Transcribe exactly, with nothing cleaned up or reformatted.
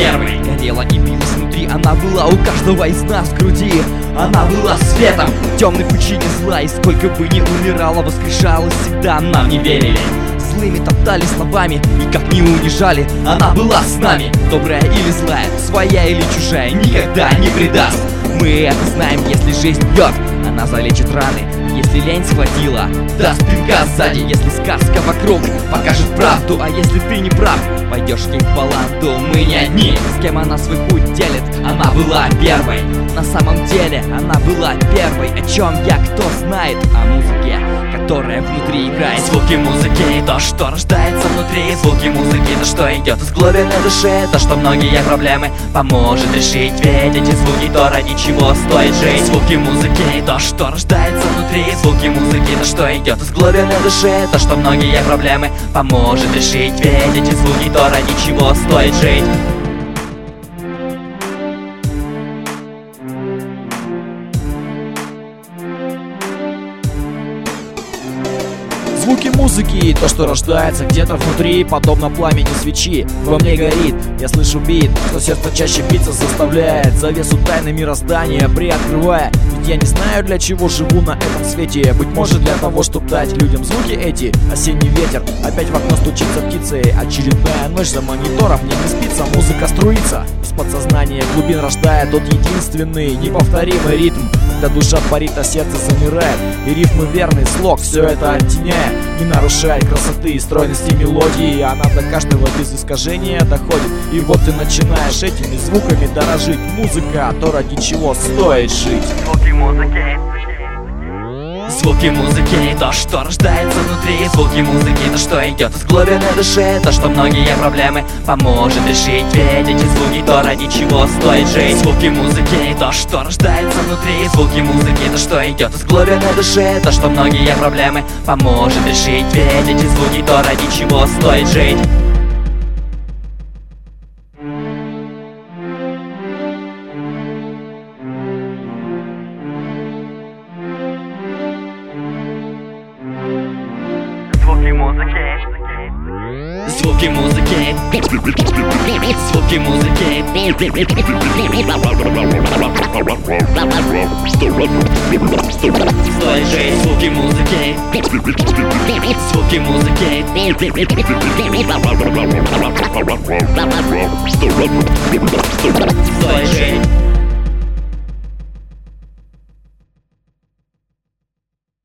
первой. Горела и билась внутри, она была у каждого из нас в груди. Она была светом в темной пучине зла, и сколько бы ни умирала, воскрешала всегда. Нам не верили, злыми топтали словами и как не унижали. Она была с нами, добрая или злая, своя или чужая, никогда не предаст. Мы это знаем, если жизнь бьет, она залечит раны. Если лень схватила, даст пинка сзади. Если сказка вокруг покажет правду, а если ты не прав, пойдешь ей в баланду. Мы не одни, с кем она свой путь делит. Она была первой, на самом деле она была первой. О чем я, кто знает, о музыке, которая внутри играет. Звуки музыки, то, что рождается внутри. Звуки музыки, то, что идет из глубины души. То, что многие проблемы поможет решить. Ведь эти звуки, то, ради чего стоит жить. Звуки музыки, то, что рождается внутри. Звуки музыки, то, что идет из глубины души. То, что многие проблемы поможет решить. Ведь эти звуки, то, ради чего стоит жить. Звуки музыки, то, что рождается где-то внутри, подобно пламени свечи, во мне горит. Я слышу бит, что сердце чаще биться заставляет, завесу тайны мироздания приоткрывая. Ведь я не знаю, для чего живу на этом свете. Быть может, для того, чтобы дать людям звуки эти. Осенний ветер, опять в окно стучится птицей. Очередная ночь за монитором, мне не спится, музыка струится из подсознания глубин, рождая тот единственный неповторимый ритм, когда душа парит, а сердце замирает, и рифмы верный слог все это оттеняет, не нарушает красоты и стройности мелодии. Она до каждого без искажения доходит, и вот ты начинаешь этими звуками дорожить. Музыка, то, ради чего стоит жить. Звуки музыки, звуки музыки, то, что рождается внутри. Звуки музыки, то, что идет из глубины души. То, что многие проблемы поможет решить. Ведь эти звуки, то, ради чего стоит жить. Звуки музыки, то, что рождается внутри. Звуки музыки, то, что идет из глубины души. То, что многие проблемы поможет решить. Ведь эти звуки, то, ради чего стоит жить. Звуки музыки, звуки музыки, звуки музыки, стоит жить. Звуки музыки, звуки музыки, стоит жить.